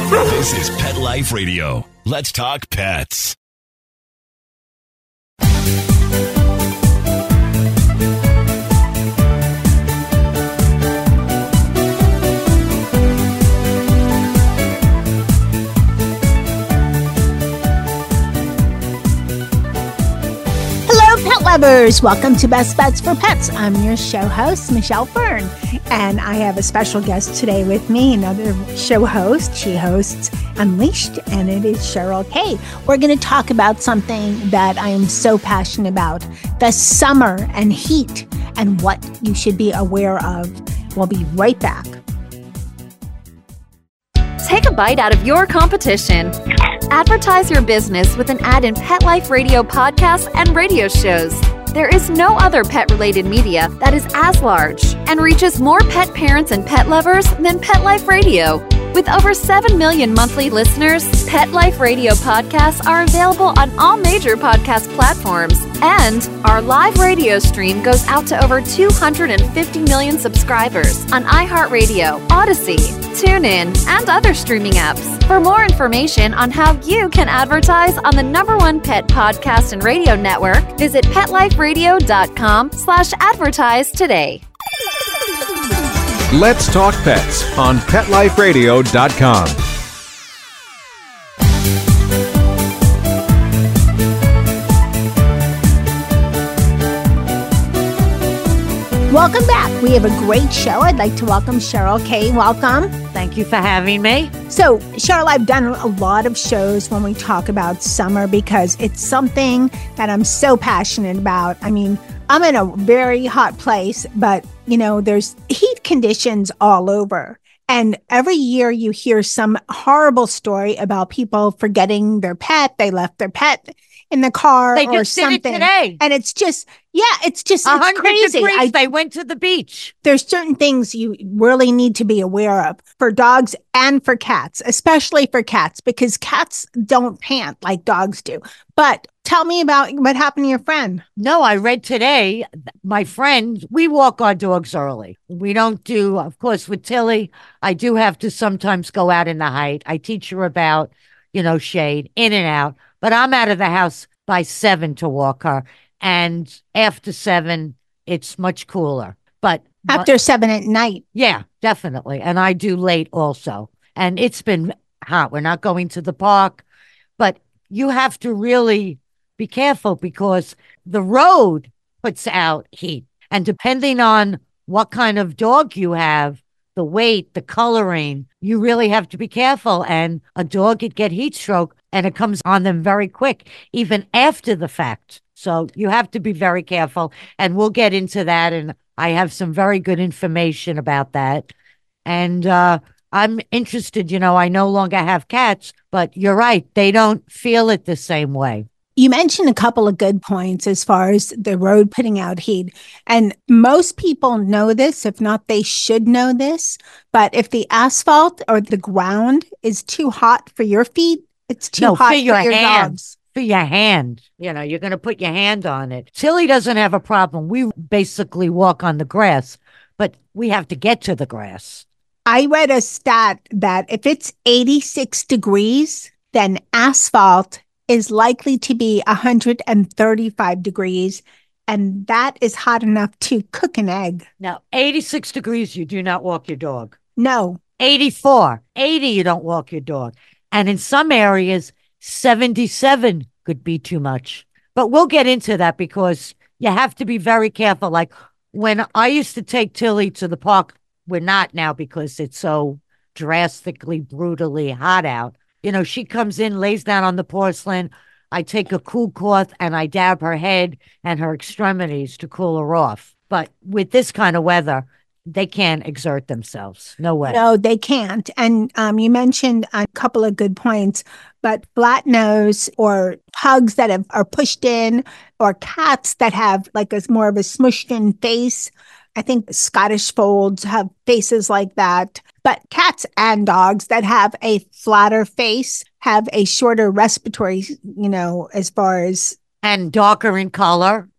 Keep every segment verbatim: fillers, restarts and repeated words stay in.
This is Pet Life Radio. Let's talk pets. Pet lovers, welcome to Best Bets for Pets. I'm your show host, Michelle Fern, and I have a special guest today with me, another show host. She hosts Unleashed, and it is Cheryl Kay. We're going to talk about something that I am so passionate about, the summer and heat, and what you should be aware of. We'll be right back. Take a bite out of your competition. Advertise your business with an ad in Pet Life Radio podcasts and radio shows. There is no other pet-related media that is as large and reaches more pet parents and pet lovers than Pet Life Radio. With over seven million monthly listeners, Pet Life Radio podcasts are available on all major podcast platforms. And our live radio stream goes out to over two hundred fifty million subscribers on iHeartRadio, Odyssey, TuneIn, and other streaming apps. For more information on how you can advertise on the number one pet podcast and radio network, visit PetLifeRadio.com slash advertise today. Let's Talk Pets on Pet Life Radio dot com. Welcome back. We have a great show. I'd like to welcome Cheryl Kay. Welcome. Thank you for having me. So, Cheryl, I've done a lot of shows when we talk about summer because it's something that I'm so passionate about. I mean, I'm in a very hot place, but, you know, there's heat conditions all over. And every year you hear some horrible story about people forgetting their pet. They left their pet in the car they or just something. Did it today. And it's just, yeah, it's just one it's hundred crazy. Degrees, I, they went to the beach. There's certain things you really need to be aware of for dogs and for cats, especially for cats, because cats don't pant like dogs do. But tell me about what happened to your friend. No, I read today, my friend, we walk our dogs early. We don't do, of course, with Tilly, I do have to sometimes go out in the height. I teach her about, you know, shade, in and out. But I'm out of the house by seven to walk her. And after seven, it's much cooler. But after seven at night. Yeah, definitely. And I do late also. And it's been hot. We're not going to the park. But you have to really be careful because the road puts out heat. And depending on what kind of dog you have, the weight, the coloring, you really have to be careful. And a dog could get heat stroke and it comes on them very quick, even after the fact. So you have to be very careful. And we'll get into that. And I have some very good information about that. And uh, I'm interested, you know, I no longer have cats, but you're right. They don't feel it the same way. You mentioned a couple of good points as far as the road putting out heat. And most people know this. If not, they should know this. But if the asphalt or the ground is too hot for your feet, it's too no, hot for your, for your hand. dogs. For your hand. You know, you're going to put your hand on it. Tilly doesn't have a problem. We basically walk on the grass, but we have to get to the grass. I read a stat that if it's eighty-six degrees, then asphalt is likely to be one hundred thirty-five degrees, and that is hot enough to cook an egg. Now, eighty-six degrees, you do not walk your dog. No. eighty-four, eighty, you don't walk your dog. And in some areas, seventy-seven could be too much. But we'll get into that because you have to be very careful. Like when I used to take Tilly to the park, we're not now because it's so drastically, brutally hot out. You know, she comes in, lays down on the porcelain. I take a cool cloth and I dab her head and her extremities to cool her off. But with this kind of weather, they can't exert themselves. No way. No, they can't. And um, you mentioned a couple of good points, but flat nose or pugs that have, are pushed in or cats that have like a more of a smushed in face. I think Scottish folds have faces like that. But cats and dogs that have a flatter face have a shorter respiratory, you know, as far as. And darker in color.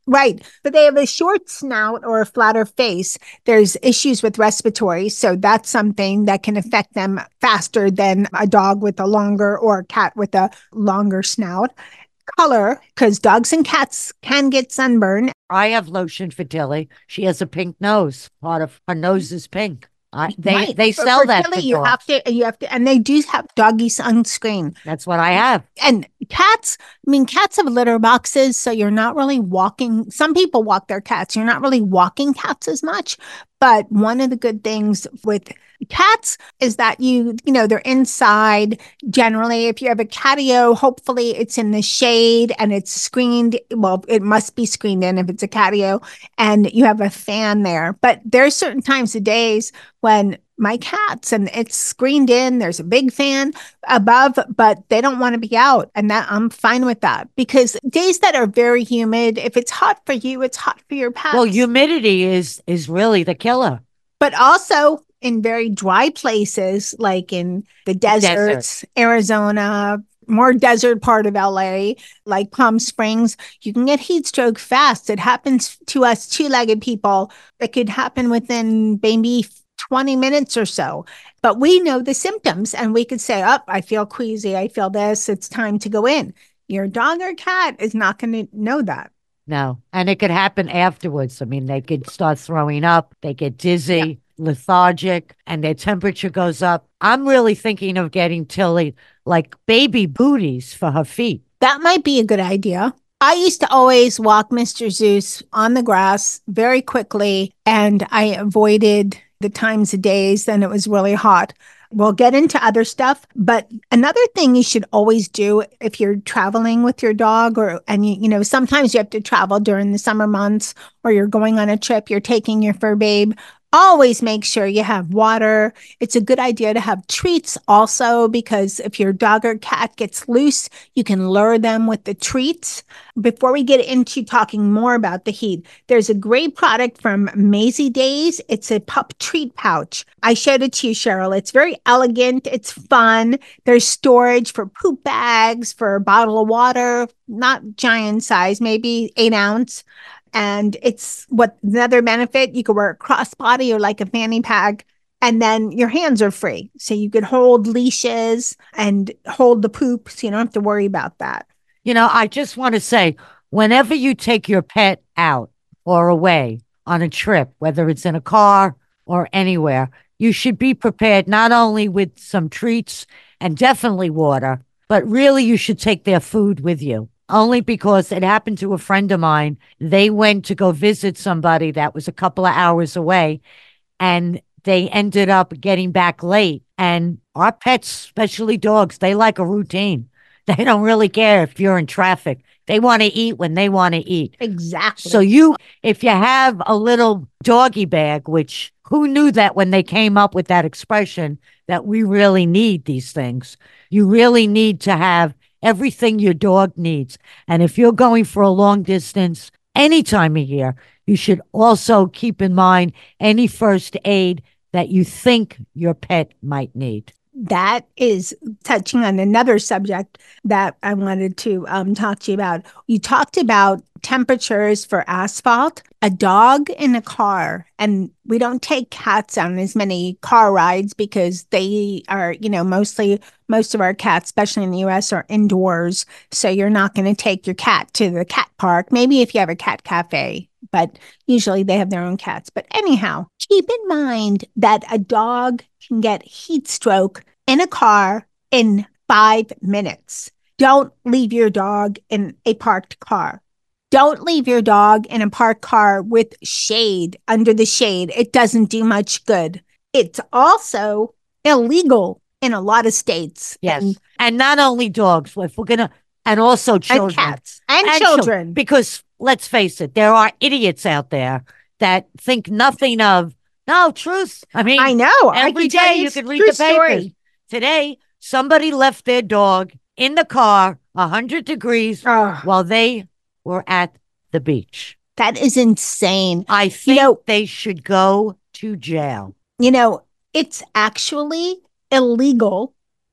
Right. But they have a short snout or a flatter face. There's issues with respiratory. So that's something that can affect them faster than a dog with a longer or a cat with a longer snout. Color, because dogs and cats can get sunburn. I have lotion for Tilly. She has a pink nose. Part of her nose is pink. I, they Right. they For- sell for that Tilly, for you dogs. have to, you have to, and they do have doggy sunscreen. That's what I have. And cats, I mean, cats have litter boxes, so you're not really walking. Some people walk their cats. You're not really walking cats as much. But one of the good things with cats is that you, you know, they're inside. Generally, if you have a catio, hopefully it's in the shade and it's screened. Well, it must be screened in if it's a catio, and you have a fan there. But there's certain times of days when my cats, and it's screened in, there's a big fan above, but they don't want to be out. And that I'm fine with that, because days that are very humid, if it's hot for you, it's hot for your pets. Well, humidity is is really the killer. But also in very dry places, like in the deserts, Arizona, more desert part of L A, like Palm Springs, you can get heat stroke fast. It happens to us two-legged people. It could happen within maybe twenty minutes or so. But we know the symptoms, and we could say, oh, I feel queasy. I feel this. It's time to go in. Your dog or cat is not going to know that. No. And it could happen afterwards. I mean, they could start throwing up, they get dizzy, lethargic, and their temperature goes up. I'm really thinking of getting Tilly like baby booties for her feet. That might be a good idea. I used to always walk Mister Zeus on the grass very quickly, and I avoided the times of days then it was really hot. We'll get into other stuff, but another thing you should always do if you're traveling with your dog, or and you, you know, sometimes you have to travel during the summer months, or you're going on a trip, you're taking your fur babe. Always make sure you have water. It's a good idea to have treats also, because if your dog or cat gets loose, you can lure them with the treats. Before we get into talking more about the heat, there's a great product from Maisie Days. It's a pup treat pouch. I showed it to you, Cheryl. It's very elegant. It's fun. There's storage for poop bags, for a bottle of water, not giant size, maybe eight ounce. And it's what another benefit, you could wear a crossbody or like a fanny pack, and then your hands are free. So you could hold leashes and hold the poop, so you don't have to worry about that. You know, I just want to say, whenever you take your pet out or away on a trip, whether it's in a car or anywhere, you should be prepared not only with some treats and definitely water, but really you should take their food with you. Only because it happened to a friend of mine. They went to go visit somebody that was a couple of hours away, and they ended up getting back late. And our pets, especially dogs, they like a routine. They don't really care if you're in traffic. They want to eat when they want to eat. Exactly. So you, if you have a little doggy bag, which who knew that when they came up with that expression that we really need these things, you really need to have everything your dog needs. And if you're going for a long distance, any time of year, you should also keep in mind any first aid that you think your pet might need. That is touching on another subject that I wanted to um, talk to you about. You talked about temperatures for asphalt. A dog in a car, and we don't take cats on as many car rides because they are, you know, mostly, most of our cats, especially in the U S, are indoors. So you're not going to take your cat to the cat park. Maybe if you have a cat cafe, but usually they have their own cats. But anyhow, keep in mind that a dog can get heat stroke in a car in five minutes. Don't leave your dog in a parked car. Don't leave your dog in a parked car with shade, under the shade. It doesn't do much good. It's also illegal in a lot of states. Yes. And, And not only dogs, if we're going to, and also children. and cats and, And children. children. Because let's face it, there are idiots out there that think nothing of, no, truth. I mean, I know. I every can tell day you you it's can a read true the papers. story. Today, somebody left their dog in the car, one hundred degrees, Oh, while they were at the beach. that is insane. I think know- they should go to jail. You know, it's actually illegal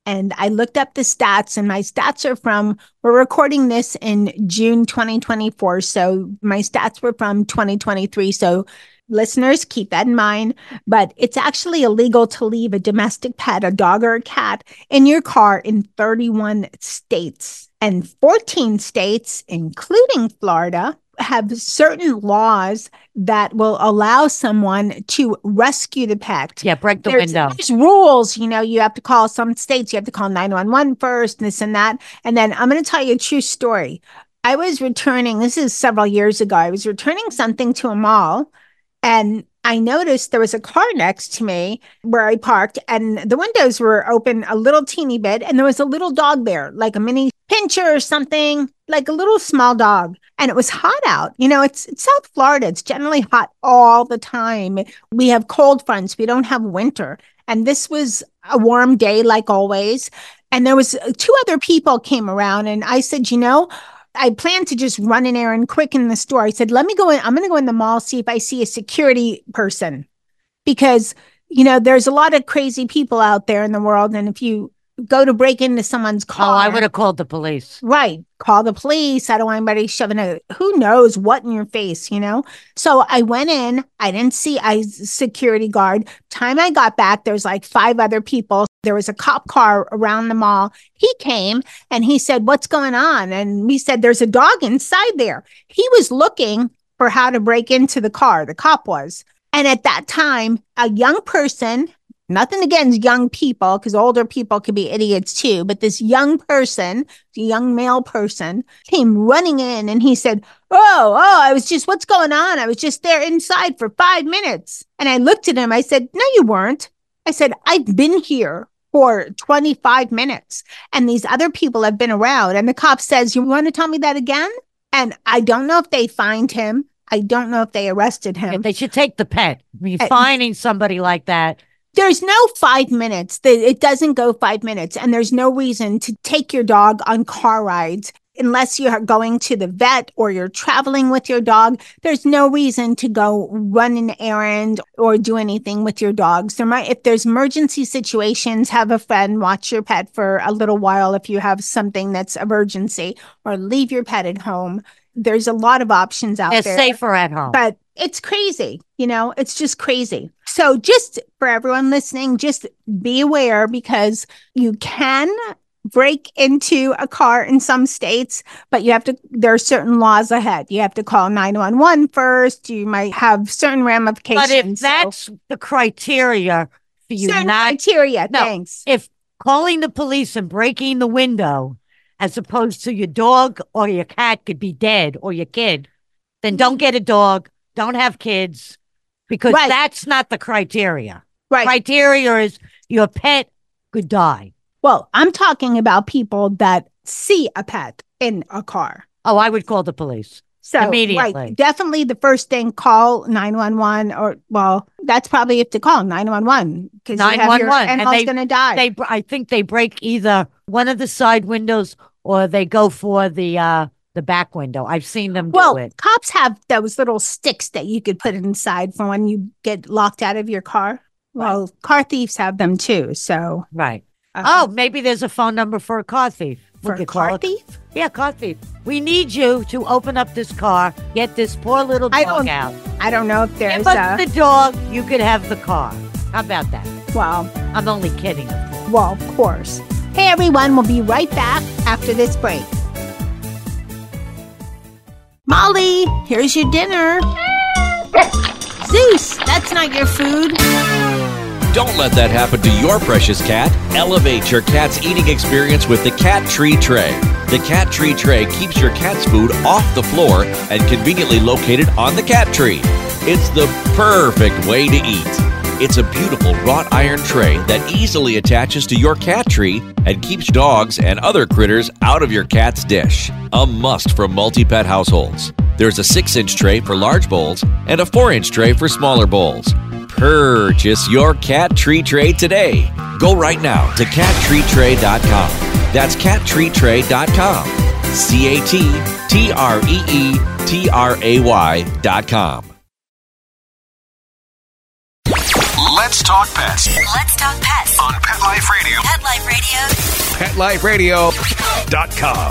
And I looked up the stats, and my stats are from, we're recording this in June twenty twenty-four. So my stats were from twenty twenty-three. So listeners, keep that in mind. But it's actually illegal to leave a domestic pet, a dog or a cat, in your car in thirty-one states. And fourteen states, including Florida, have certain laws that will allow someone to rescue the pet. Yeah, break the there's, window. There's rules, you know, you have to call some states, you have to call nine one one first, this and that. And then I'm going to tell you a true story. I was returning, this is several years ago, I was returning something to a mall, and I noticed there was a car next to me where I parked, and the windows were open a little teeny bit, and there was a little dog there, like a mini pincher or something, like a little small dog. And it was hot out. You know, it's, it's South Florida. It's generally hot all the time. We have cold fronts. We don't have winter. And this was a warm day, like always. And there was two other people came around, and I said, you know, I planned to just run in there and quick in the store. I said, let me go in. I'm going to go in the mall, see if I see a security person, because, you know, there's a lot of crazy people out there in the world. And if you go to break into someone's car. Oh, I would have called the police. Right. Call the police. I don't want anybody shoving a, who knows what in your face, you know? So I went in, I didn't see a security guard. Time I got back, there's like five other people. There was a cop car around the mall. He came and he said, what's going on? And we said, there's a dog inside there. He was looking for how to break into the car. The cop was. And at that time, a young person, nothing against young people, because older people could be idiots too. But this young person, the young male person, came running in and he said, oh, oh, I was just, what's going on? I was just there inside for five minutes. And I looked at him. I said, no, you weren't. I said, I've been here for twenty-five minutes. And these other people have been around. And the cop says, you want to tell me that again? And I don't know if they fined him. I don't know if they arrested him. Yeah, they should take the pet. I mean, Uh, finding somebody like that. There's no five minutes. It doesn't go five minutes. And there's no reason to take your dog on car rides unless you're going to the vet or you're traveling with your dog. There's no reason to go run an errand or do anything with your dogs. There might, if there's emergency situations, have a friend watch your pet for a little while if you have something that's emergency, or leave your pet at home. There's a lot of options out They're there. safer at home. But it's crazy, you know, it's just crazy. So just for everyone listening, just be aware, because you can break into a car in some states, but you have to, there are certain laws ahead. You have to call nine one one first. You might have certain ramifications. But if So- that's the criteria for you, certain not criteria, No. thanks. if calling the police and breaking the window, as opposed to your dog or your cat could be dead, or your kid, then don't get a dog, don't have kids, because Right. that's not the criteria. Right. Criteria is your pet could die. Well, I'm talking about people that see a pet in a car. Oh, I would call the police. So, Immediately. right, definitely the first thing, call nine one one, or, well, that's probably if to call nine one one, because your nine one one, and animal's they- going to die. They, br- I think they break either one of the side windows or they go for the uh, the back window. I've seen them do well, it. cops have those little sticks that you could put inside for when you get locked out of your car. Well, car thieves have them too. So, Right. uh, Oh, maybe there's a phone number for a car thief. We for a could call car it- thief? Yeah, car thief. We need you to open up this car, get this poor little I dog don't- out. I don't know if there's Give us a, the dog, you could have the car. How about that? well, I'm only kidding, of course. well, of course. Hey, everyone, we'll be right back after this break. Molly, here's your dinner. Zeus, that's not your food. Don't let that happen to your precious cat. Elevate your cat's eating experience with the Cat Tree Tray. The Cat Tree Tray keeps your cat's food off the floor and conveniently located on the cat tree. It's the perfect way to eat. It's a beautiful wrought iron tray that easily attaches to your cat tree and keeps dogs and other critters out of your cat's dish. A must for multi-pet households. There's a six-inch tray for large bowls and a four-inch tray for smaller bowls. Purchase your Cat Tree Tray today. Go right now to cat tree tray dot com. That's cat tree tray dot com. C A T T R E E T R A Y dot com. Let's talk pets Let's talk pets on Pet Life Radio. Pet Life Radio Pet Life Radio dot com.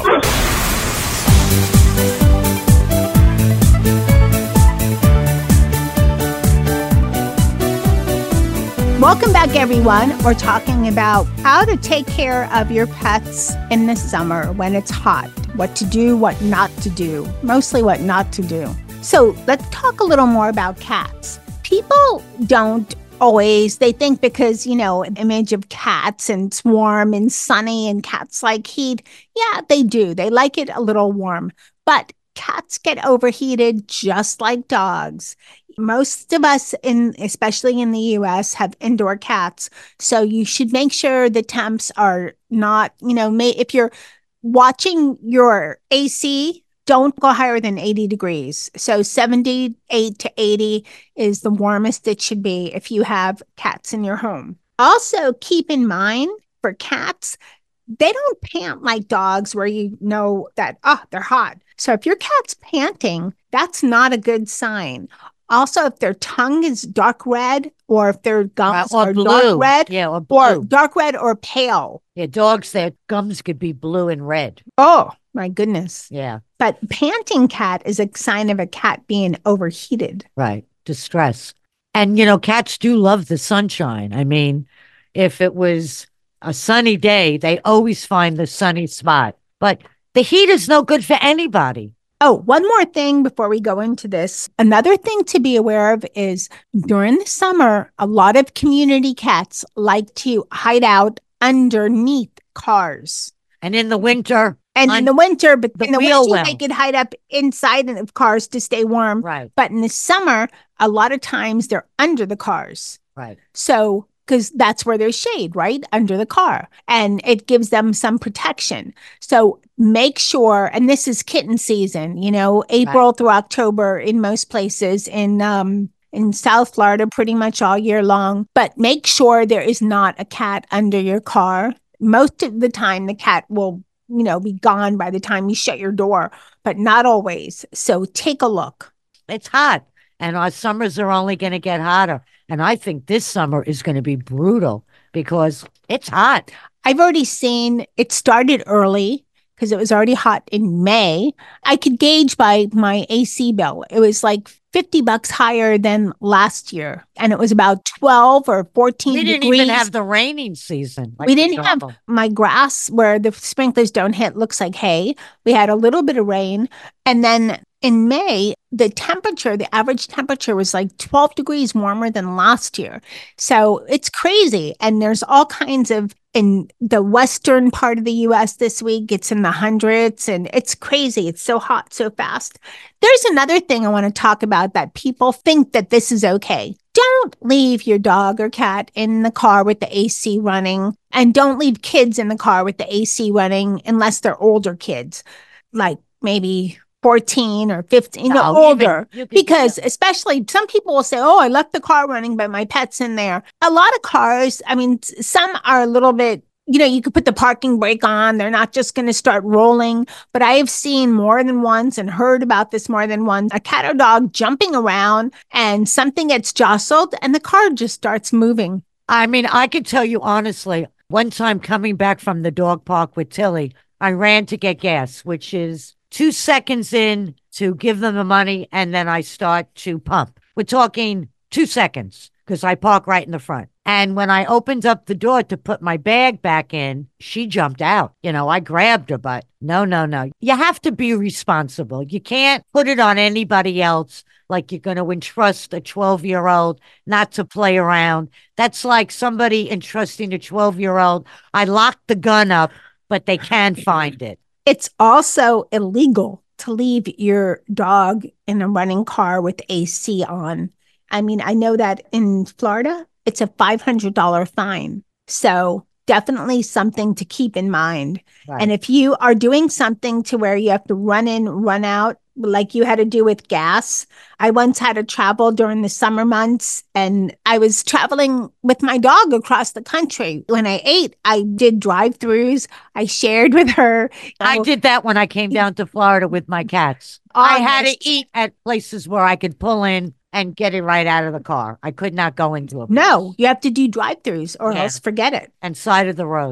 Welcome back, everyone. We're talking about how to take care of your pets in the summer when it's hot, what to do, what not to do, mostly what not to do. So let's talk a little more about cats. People don't always, they think because, you know, an image of cats and it's warm and sunny and cats like heat. Yeah, they do. They like it a little warm. But cats get overheated just like dogs. Most of us, in especially in the U S, have indoor cats. So you should make sure the temps are not, you know, may, if you're watching your A C, don't go higher than eighty degrees. So seventy-eight to eighty is the warmest it should be if you have cats in your home. Also, keep in mind for cats, they don't pant like dogs where you know that, oh, they're hot. So if your cat's panting, that's not a good sign. Also, if their tongue is dark red or if their gums or are blue. dark red Yeah, or blue. or dark red or pale. Yeah, dogs, their gums could be blue and red. Oh, my goodness. Yeah, But panting cat is a sign of a cat being overheated. right. Distress. And, you know, cats do love the sunshine. I mean, if it was a sunny day, they always find the sunny spot. But the heat is no good for anybody. Oh, one more thing before we go into this. Another thing to be aware of is during the summer, a lot of community cats like to hide out underneath cars. And in the winter, And on in the winter, but the in the wheel winter, well. they could hide up inside of cars to stay warm. right, But in the summer, a lot of times they're under the cars. right. So, because that's where there's shade, right? Under the car. And it gives them some protection. So make sure, and this is kitten season, you know, April through October in most places in, um, in South Florida, pretty much all year long. But make sure there is not a cat under your car. Most of the time, the cat will, you know, be gone by the time you shut your door, but not always. So take a look. It's hot. And our summers are only going to get hotter. And I think this summer is going to be brutal because it's hot. I've already seen it started early because it was already hot in May. I could gauge by my A C bill. It was like fifty bucks higher than last year. And it was about twelve or fourteen We didn't degrees. even have the raining season. like we didn't have normal. my grass where the sprinklers don't hit looks like hay. We had a little bit of rain. And then in May, the temperature, the average temperature was like twelve degrees warmer than last year. So it's crazy. And there's all kinds of, in the western part of the U S this week, it's in the hundreds and it's crazy. It's so hot so fast. There's another thing I want to talk about that people think that this is okay. Don't leave your dog or cat in the car with the A C running, and don't leave kids in the car with the A C running unless they're older kids, like maybe fourteen or fifteen, you know, No, you older. can- you can- Because especially some people will say, oh, I left the car running, but my pet's in there. A lot of cars, I mean, s- some are a little bit, you know, you could put the parking brake on. They're not just going to start rolling. But I have seen more than once and heard about this more than once, a cat or dog jumping around and something gets jostled and the car just starts moving. I mean, I can tell you honestly, one time coming back from the dog park with Tilly, I ran to get gas, which is two seconds in to give them the money, and then I start to pump. We're talking two seconds because I park right in the front. And when I opened up the door to put my bag back in, she jumped out. You know, I grabbed her, but no, no, no. You have to be responsible. You can't put it on anybody else like you're going to entrust a twelve-year-old not to play around. That's like somebody entrusting a twelve-year-old. I locked the gun up, but they can find it. It's also illegal to leave your dog in a running car with A C on. I mean, I know that in Florida, it's a five hundred dollars fine. So definitely something to keep in mind. Right. And if you are doing something to where you have to run in, run out, like you had to do with gas. I once had to travel during the summer months and I was traveling with my dog across the country. When I ate, I did drive-throughs. I shared with her. I Oh, did that when I came down to Florida with my cats. I had to honest. eat at places where I could pull in and get it right out of the car. I could not go into a place. No, you have to do drive-throughs or Yeah. else forget it. And side of the roads.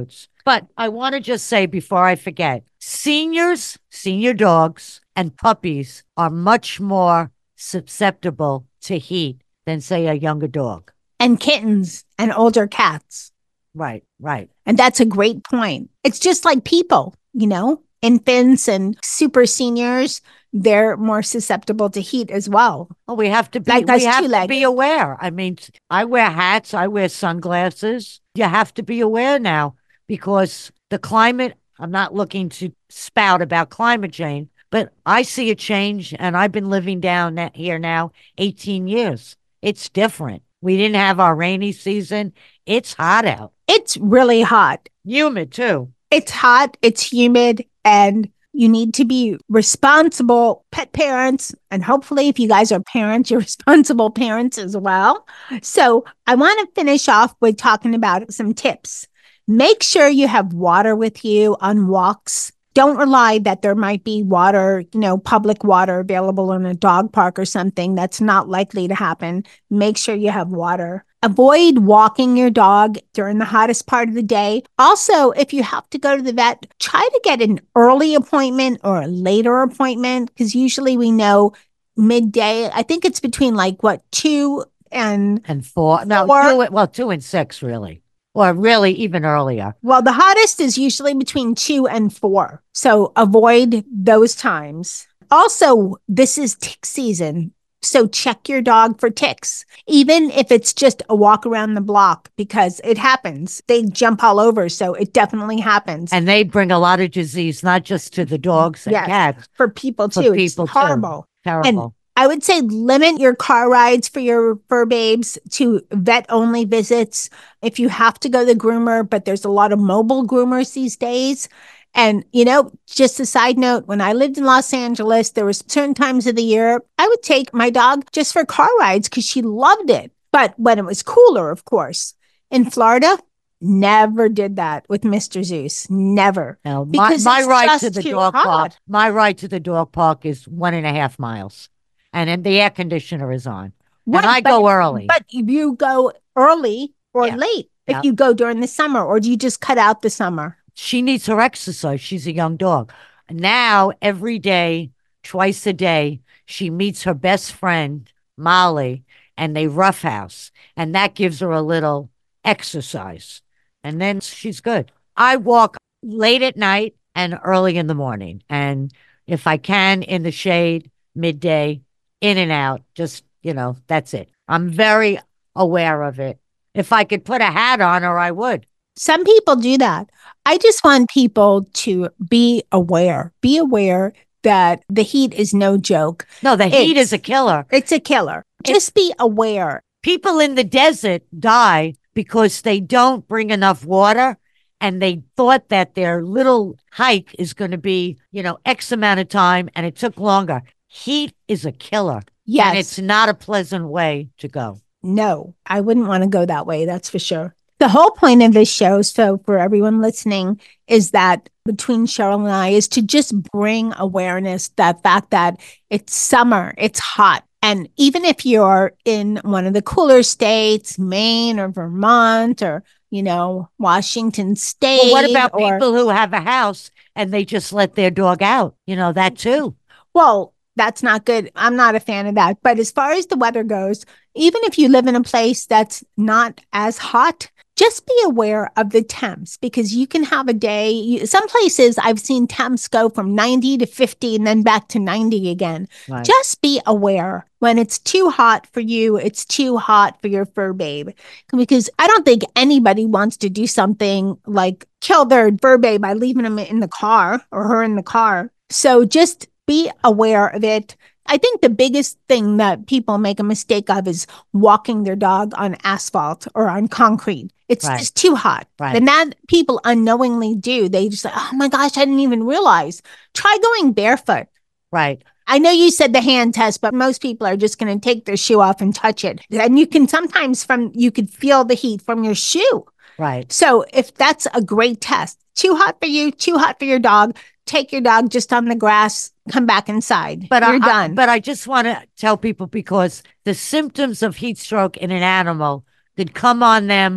But I want to just say before I forget, seniors, senior dogs, and puppies are much more susceptible to heat than, say, a younger dog. And kittens and older cats. Right, right. And that's a great point. It's just like people, you know, infants and super seniors, they're more susceptible to heat as well. Well, we have to be, Like we us have to two-legged. be aware. I mean, I wear hats, I wear sunglasses. You have to be aware now because the climate, I'm not looking to spout about climate change, but I see a change and I've been living down that here now eighteen years. It's different. We didn't have our rainy season. It's hot out. It's really hot. Humid too. It's hot, it's humid, and you need to be responsible pet parents. And hopefully, if you guys are parents, you're responsible parents as well. So I want to finish off with talking about some tips. Make sure you have water with you on walks. Don't rely that there might be water, you know, public water available in a dog park or something. That's not likely to happen. Make sure you have water. Avoid walking your dog during the hottest part of the day. Also, if you have to go to the vet, try to get an early appointment or a later appointment because usually we know midday. I think it's between like what, two and And four. No, Four. two, well, two and six, really. Or really even earlier. well, the hottest is usually between two and four. So avoid those times. Also, this is tick season. So check your dog for ticks, even if it's just a walk around the block, because it happens. They jump all over. So it definitely happens. And they bring a lot of disease, not just to the dogs and Yes, cats. for people For too. people, it's too. horrible. Terrible. I would say limit your car rides for your fur babes to vet only visits. If you have to go to the groomer, but there's a lot of mobile groomers these days. And, you know, just a side note, when I lived in Los Angeles, there was certain times of the year I would take my dog just for car rides because she loved it. But when it was cooler, of course. In Florida, never did that with Mister Zeus. Never. Now, my, Because my it's ride just to the too dog hot. park, my ride to the dog park is one and a half miles. And then the air conditioner is on. Right, and I but- go early. But if you go early or Yeah. late, if Yeah. you go during the summer, or do you just cut out the summer? She needs her exercise. She's a young dog. Now, every day, twice a day, she meets her best friend, Molly, and they roughhouse. And that gives her a little exercise. And then she's good. I walk late at night and early in the morning. And if I can, in the shade, midday, in and out, just, you know, that's it. I'm very aware of it. If I could put a hat on her, I would. Some people do that. I just want people to be aware, be aware that the heat is no joke. No, the heat It's- is a killer. It's a killer. Just be aware. People in the desert die because they don't bring enough water and they thought that their little hike is going to be, you know, X amount of time and it took longer. Heat is a killer. Yes. And it's not a pleasant way to go. No, I wouldn't want to go that way. That's for sure. The whole point of this show, so for everyone listening, is that between Cheryl and I is to just bring awareness, that fact that it's summer, it's hot. And even if you're in one of the cooler states, Maine or Vermont or, you know, Washington State. Well, what about or, people who have a house and they just let their dog out? You know, that too. Well, that's not good. I'm not a fan of that. But as far as the weather goes, even if you live in a place that's not as hot, just be aware of the temps because you can have a day. You, some places I've seen temps go from ninety to fifty and then back to ninety again. Right. Just be aware when it's too hot for you, it's too hot for your fur babe. Because I don't think anybody wants to do something like kill their fur babe by leaving him in the car or her in the car. So just be aware of it. I think the biggest thing that people make a mistake of is walking their dog on asphalt or on concrete. It's Right. just too hot. Right. And that people unknowingly do. They just like, oh my gosh, I didn't even realize. Try going barefoot. Right. I know you said the hand test, but most people are just going to take their shoe off and touch it. And you can sometimes from, you could feel the heat from your shoe. Right. So if that's a great test, too hot for you, too hot for your dog, take your dog just on the grass, come back inside. But You're I, I- done. but I just want to tell people because the symptoms of heat stroke in an animal could come on them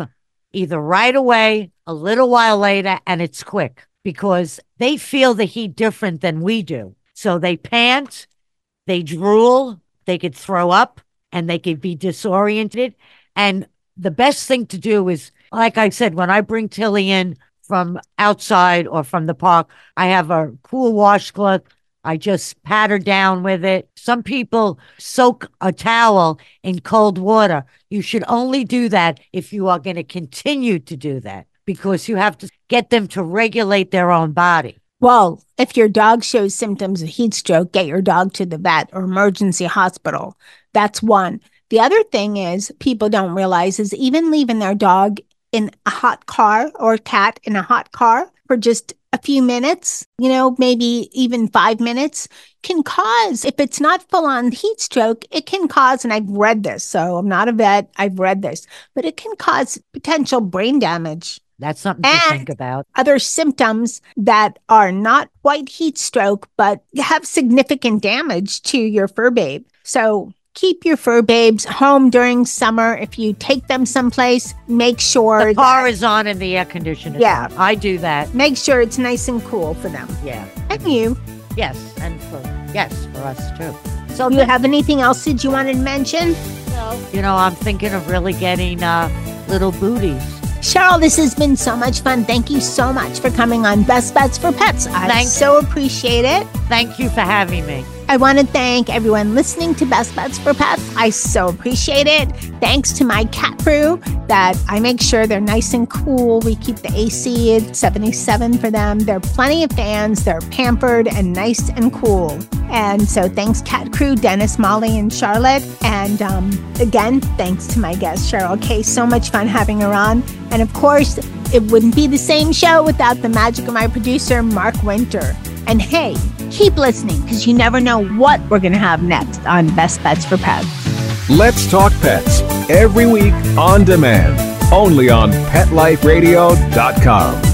either right away, a little while later, and it's quick because they feel the heat different than we do. So they pant, they drool, they could throw up, and they could be disoriented. And the best thing to do is, like I said, when I bring Tilly in from outside or from the park, I have a cool washcloth. I just pat her down with it. Some people soak a towel in cold water. You should only do that if you are going to continue to do that, because you have to get them to regulate their own body. Well, if your dog shows symptoms of heat stroke, get your dog to the vet or emergency hospital. That's one. The other thing is people don't realize is even leaving their dog in a hot car or cat in a hot car for just a few minutes, you know, maybe even five minutes can cause, if it's not full on heat stroke, it can cause, and I've read this, so I'm not a vet, I've read this, but it can cause potential brain damage. That's something to and think about. Other symptoms that are not quite heat stroke, but have significant damage to your fur babe. So keep your fur babes home during summer. If you take them someplace, make sure the car that, is on and the air conditioner is Yeah. on. I do that. Make sure it's nice and cool for them. Yeah. And you. Yes, and for yes, for us too. So Do you th- have anything else that you wanted to mention? you know, I'm thinking of really getting uh, little booties. Cheryl, this has been so much fun. Thank you so much for coming on Best Bets for Pets. I Thank so appreciate it. Thank you for having me. I want to thank everyone listening to Best Bets for Pets. I so appreciate it. Thanks to my cat crew that I make sure they're nice and cool. We keep the A C at seventy-seven for them. There are plenty of fans. They're pampered and nice and cool. And so thanks, cat crew, Dennis, Molly, and Charlotte. And um, again, thanks to my guest, Cheryl Kay. So much fun having her on. And of course, it wouldn't be the same show without the magic of my producer, Mark Winter. And hey, keep listening because you never know what we're going to have next on Best Bets for Pets. Let's Talk Pets every week on demand, only on pet life radio dot com.